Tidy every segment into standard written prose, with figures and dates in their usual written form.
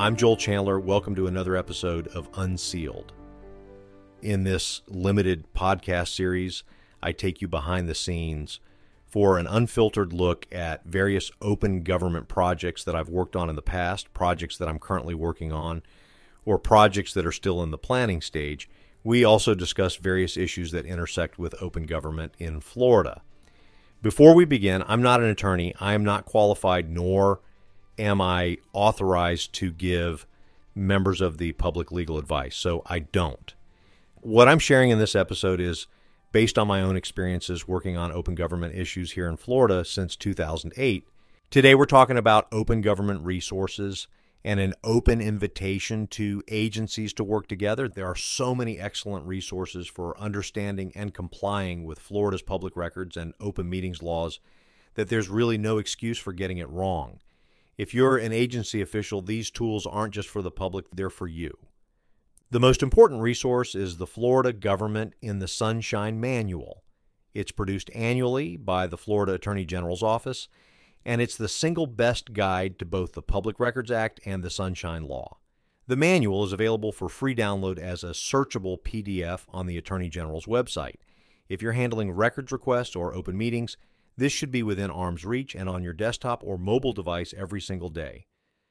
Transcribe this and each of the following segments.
I'm Joel Chandler. Welcome to another episode of Unsealed. In this limited podcast series, I take you behind the scenes for an unfiltered look at various open government projects that I've worked on in the past, projects that I'm currently working on, or projects that are still in the planning stage. We also discuss various issues that intersect with open government in Florida. Before we begin, I'm not an attorney. I am not qualified, nor am I authorized to give members of the public legal advice, so I don't. What I'm sharing in this episode is based on my own experiences working on open government issues here in Florida since 2008. Today we're talking about open government resources and an open invitation to agencies to work together. There are so many excellent resources for understanding and complying with Florida's public records and open meetings laws that there's really no excuse for getting it wrong. If you're an agency official, these tools aren't just for the public, they're for you. The most important resource is the Florida Government in the Sunshine Manual. It's produced annually by the Florida Attorney General's Office, and it's the single best guide to both the Public Records Act and the Sunshine Law. The manual is available for free download as a searchable PDF on the Attorney General's website. If you're handling records requests or open meetings, this should be within arm's reach and on your desktop or mobile device every single day.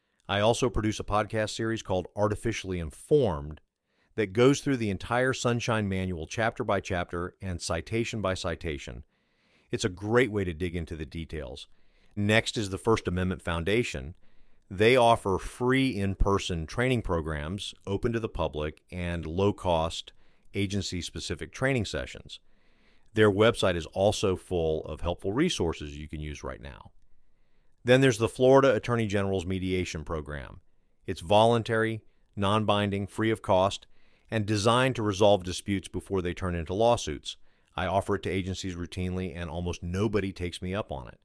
I also produce a podcast series called Artificially Informed that goes through the entire Sunshine Manual chapter by chapter and citation by citation. It's a great way to dig into the details. Next is the First Amendment Foundation. They offer free in-person training programs open to the public and low-cost agency-specific training sessions. Their website is also full of helpful resources you can use right now. Then there's the Florida Attorney General's Mediation Program. It's voluntary, non-binding, free of cost, and designed to resolve disputes before they turn into lawsuits. I offer it to agencies routinely, and almost nobody takes me up on it.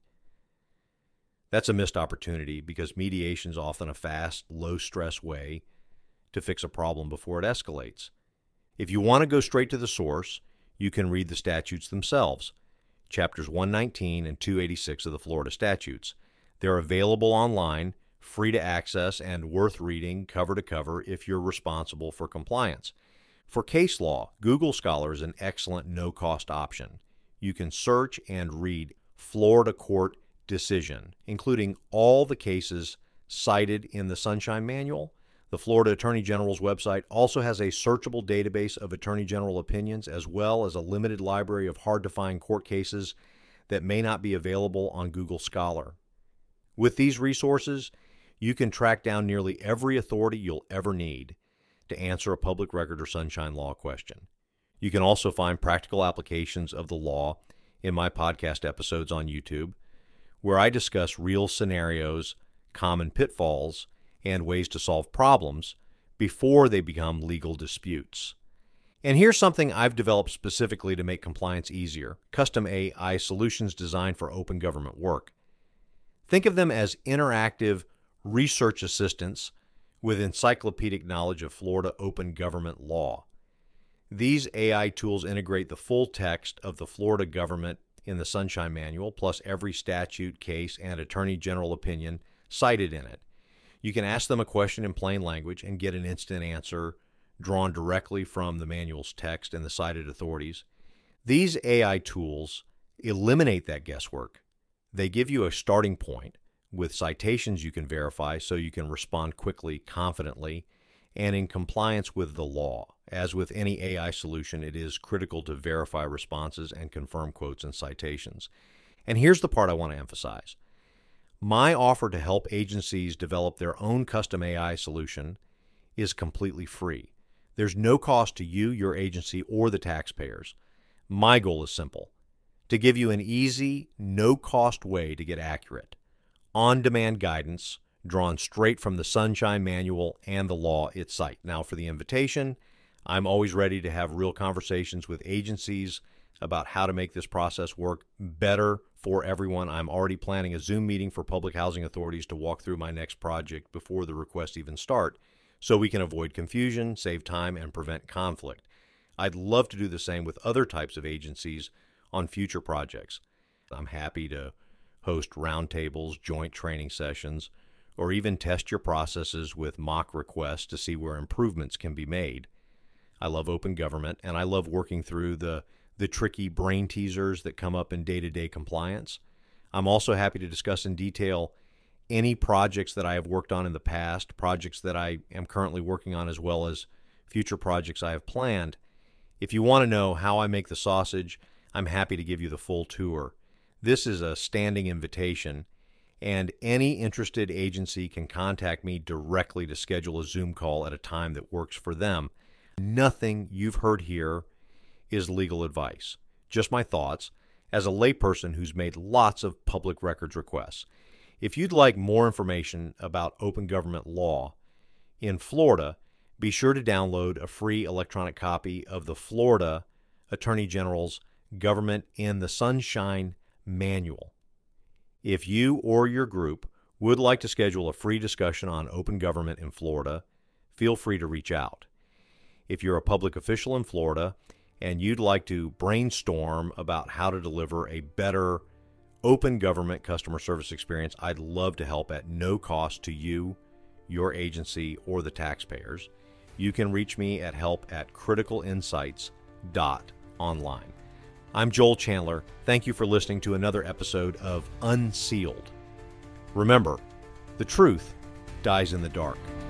That's a missed opportunity because mediation is often a fast, low-stress way to fix a problem before it escalates. If you want to go straight to the source, you can read the statutes themselves, Chapters 119 and 286 of the Florida statutes. They're available online, free to access, and worth reading cover to cover if you're responsible for compliance. For case law, Google Scholar is an excellent no-cost option. You can search and read Florida court decision, including all the cases cited in the Sunshine Manual. The Florida Attorney General's website also has a searchable database of Attorney General opinions, as well as a limited library of hard-to-find court cases that may not be available on Google Scholar. With these resources, you can track down nearly every authority you'll ever need to answer a public record or sunshine law question. You can also find practical applications of the law in my podcast episodes on YouTube, where I discuss real scenarios, common pitfalls, and ways to solve problems before they become legal disputes. And here's something I've developed specifically to make compliance easier: custom AI solutions designed for open government work. Think of them as interactive research assistants with encyclopedic knowledge of Florida open government law. These AI tools integrate the full text of the Florida government in the Sunshine Manual, plus every statute, case, and Attorney General opinion cited in it. You can ask them a question in plain language and get an instant answer drawn directly from the manual's text and the cited authorities. These AI tools eliminate that guesswork. They give you a starting point with citations you can verify so you can respond quickly, confidently, and in compliance with the law. As with any AI solution, it is critical to verify responses and confirm quotes and citations. And here's the part I want to emphasize. My offer to help agencies develop their own custom AI solution is completely free. There's no cost to you, your agency, or the taxpayers. My goal is simple: to give you an easy, no-cost way to get accurate, on-demand guidance drawn straight from the Sunshine Manual and the law it cites. Now, for the invitation, I'm always ready to have real conversations with agencies about how to make this process work better for everyone. I'm already planning a Zoom meeting for public housing authorities to walk through my next project before the requests even start, so we can avoid confusion, save time, and prevent conflict. I'd love to do the same with other types of agencies on future projects. I'm happy to host roundtables, joint training sessions, or even test your processes with mock requests to see where improvements can be made. I love open government, and I love working through the tricky brain teasers that come up in day-to-day compliance. I'm also happy to discuss in detail any projects that I have worked on in the past, projects that I am currently working on, as well as future projects I have planned. If you want to know how I make the sausage, I'm happy to give you the full tour. This is a standing invitation, and any interested agency can contact me directly to schedule a Zoom call at a time that works for them. Nothing you've heard here is legal advice, just my thoughts as a layperson who's made lots of public records requests. If you'd like more information about open government law in Florida, be sure to download a free electronic copy of the Florida Attorney General's Government in the Sunshine Manual. If you or your group would like to schedule a free discussion on open government in Florida, feel free to reach out. If you're a public official in Florida and you'd like to brainstorm about how to deliver a better open government customer service experience, I'd love to help at no cost to you, your agency, or the taxpayers. You can reach me at help@criticalinsights.online. I'm Joel Chandler. Thank you for listening to another episode of Unsealed. Remember, the truth dies in the dark.